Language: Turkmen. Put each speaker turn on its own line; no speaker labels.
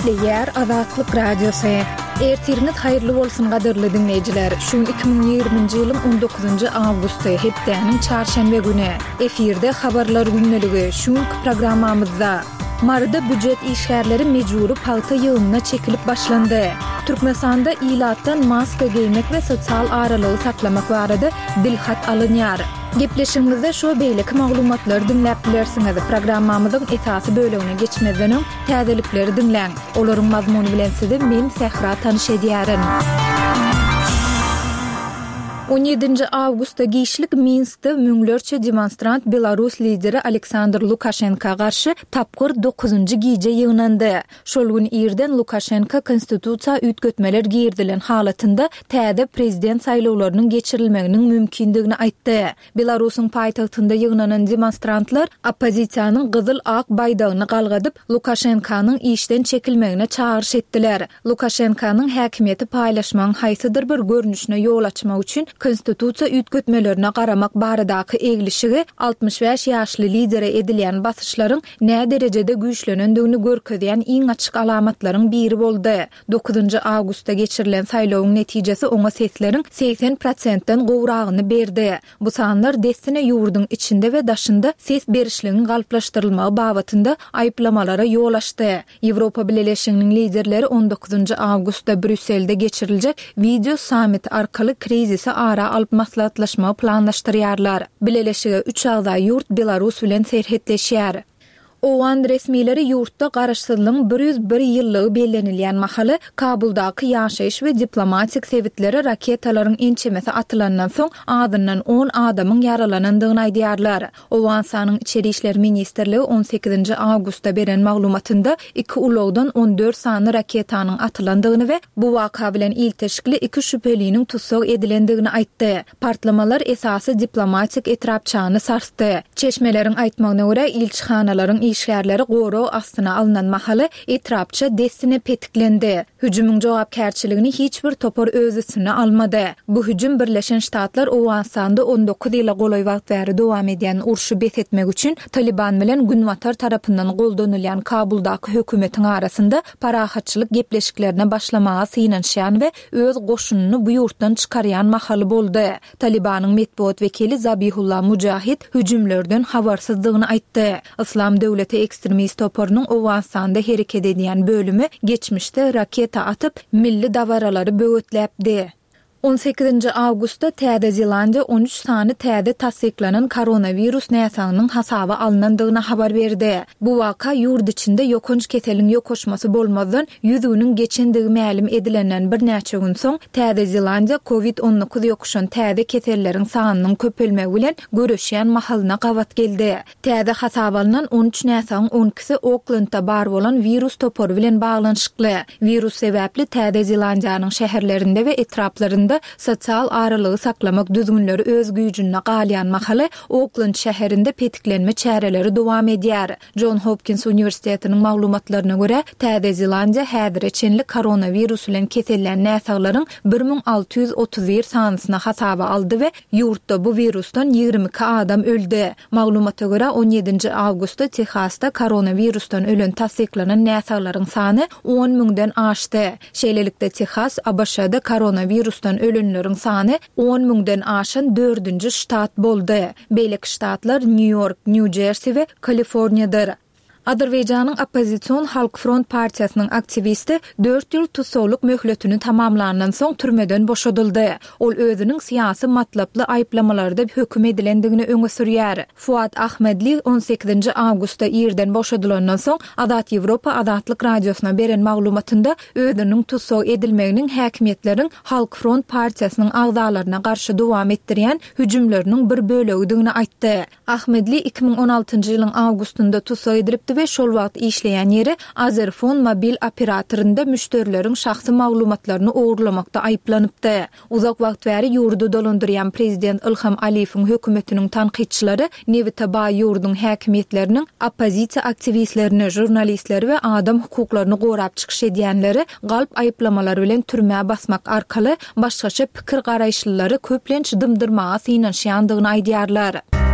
Ýer Azatlyk Radiosu. Ertiriniz hayırlı bolsun gaderli dinleyijiler. Şu 2020-nji ýylyň 19-njy awgusty hepdeniň çarşembe güni efirde habarlar günneligi şu programmamyzda Marda büdjet işgärleri mejburi palta ýygyna çekilip başlandy. Türkmenistanda ilatdan maska giymek we sosial aralygy saklamak barada dilhat alınýar. Gepleşigimizde şo beýleki maglumatlary dinläp bilersiňiz. Programmamyzyň esasy bölümine geçmeden öň täzelikleri dinläň. Olaryň mazmuny bilen sizi men Sehra tanyş edýärin. 17 awgustda gişlik Minskde müňlerçe demonstrant Belarus lideri Aleksandr Lukashenka garşy tapgyr 9-njy giýje ýygnandy. Şol gün ýerden Lukashenka konstitusiýa ütgötmeler girdilen halatynda täze prezident saýlawlarynyň geçirilmeginiň mümkindigini aýtdy. Belarusyň paýtagtynda ýygnanan demonstrantlar oppozisiýanyň gyzyl ak baýdagyny galgadyp Lukashenkanyň işden çekilmegine çağırış etdiler. Lukashenkanyň häkimiýeti paýlaşmagyň haýsydyr bir görnüşine ýol açmak üçin konstitusiýa ütgötmelerine garamak baradaky eglişigi 65 ýaşly lidere edilýän basyşlaryň näme derejede güýçlenendigini görkezýän iň açyk alamatlaryň biri boldy. 9-njy awgustda geçirilen saýlawyň netijesi oňa sesleriň 80%-den gowragyny berdi. Bu sanlar destine ýurduň içinde we daşynda ses berişliginiň galyplaşdyrylmagy babatynda aýplamalara ýol açdy. Ýewropa Birleşiginiň liderleri 19-njy awgustda Brüsselde geçiriljek video summit arkaly krizisi ara alyp maslahatlaşma planlaşdyrýarlar. Birleşige 3 agda ýurt Belarus bilen serhetleşýär. Owan resmileri ýurtda garaşsyzlygyň 101 ýyllygy bellenilýän mahaly Kabuldaky ýaşaýyş we diplomatik sebitleri raketalaryň inçemesi atylandan soň adyndan 10 adamyň yaralanandygyny aýdýarlar. Owan sanyň içeri işler ministrligi 18 awgustda beren maglumatynda 2 ulagdan 14 sany raketanyň atylandygyny we bu waka bilen ilteşikli 2 şüpheliniň tutsak edilendigini aýtdy. Partlamalar esasy diplomatik etrapçany sarsdy. Çeşmeleriň aýtmagyna görä ilçihanalaryň işgärleri goro astyna alynan mahaly etrapça destine petiklendi. Hüjümüň jogapkärçiligini hiç bir topar öz üstüne almady. Bu hüjüm Birleşen Ştatlar Owansanda 19 ýyla golay wagt bäri dowam edýän urşy bethetmek üçin Taliban bilen Günwatar tarapyndan goldanylýan Kabuldaky hökümetiň arasynda parahatçylyk gepleşiklerine başlamaga synanýan we öz goşunyny bu ýurtdan çykarýan mahaly boldy. Talibanyň metbuat wekili Zabihullah Mujahid hüjümlerden habarsyzlygyny aýtdy. İslam döwleti ekstremist toparynyň Owansanda hereket edýän bölümi geçmişde raketa atyp milli dawaralary böwetläpdi. 18 awgustda Täze Zelandiýa 13 sany täze tasdiklanan koronavirus näsanynyň hasaba alynandygyny habar berdi. Bu waka ýurt içinde ýokunç keseliň ýokoşmasy bolmadan ýüzüniň geçendigi mälim edilenden bir näçe gün soň Täze Zelandiýa COVID-19 ýokuşan täze keselleriň sanynyň köpelmegi bilen göreşýän mahalyna gawat geldi. Täze hasaba alynan 13 näsanyň 12-si Oaklandda bar bolan virus topary bilen baglanşykly. Virus sebäpli Täze Zelandiýanyň şäherlerinde we etraplarynda sosial aralygy saklamak düzgünleri öz güýjüne galýan mahaly Oakland şäherinde petiklenme çäreleri dowam edýär. John Hopkins Uniwersitetiniň maglumatlaryna görä, Täze Zelandiýa häzir çenli koronavirus bilen kesellän näsaglaryň 1631 sanysyna hasaba aldy we ýurtda bu virusdan 22 adam öldi. Maglumata görä 17 awgustda Texasda koronavirusdan ölen tasdiklanan näsaglaryň sany 10 000-den aşdy. Şeýlelikde Texas ABŞ-da koronavirusdan ölenleriň sany 10 000-den aşan 4-nji ştat boldy. Beýleki ştatlar New York, New Jersey we Kaliforniýadyr. Azerbaýjanyň Oppozisiýon Halk Front partiýasynyň aktivisti 4 ýyl tutsawlyk möhletini tamamlandan soň türmeden boşadyldy. Ol özüniň syýasy matlaply aýplamalarda höküm edilendigini öňe sürýär. Fuat Ahmedli 18 awgustda ýerden boşadylandan soň Azat Ýewropa Azatlyk radiosyna beren maglumatynda özüniň tutsaw edilmeginiň häkimiýetleriň Halk Front partiýasynyň agzalaryna garşy dowam etdirýän hüjümleriniň bir bölegdigini aýtdy. Ahmedli 2016-njy ýylyň awgustunda tutsaw edilipdi we şol wagt işleýän ýeri Azerfon mobil operatorynda müşterileriň şahsy maglumatlaryny ogurlamakda aýplanypdy. Uzak wagt bäri ýurdu dolandyrýan prezident Ilham Aliýewiň hökümetiniň tanqidçilari Nevitaba ýurduň häkimiýetleriniň oppozisiýa aktivistlerini, jurnalistleri we adam hukuklaryny gorap çykyş edýänleri galp aýplamalary bilen türmäge basmak arkaly başgaça pikir garaýşlylary köplenç dymdyrmaga synanýandygyny aýdýarlar.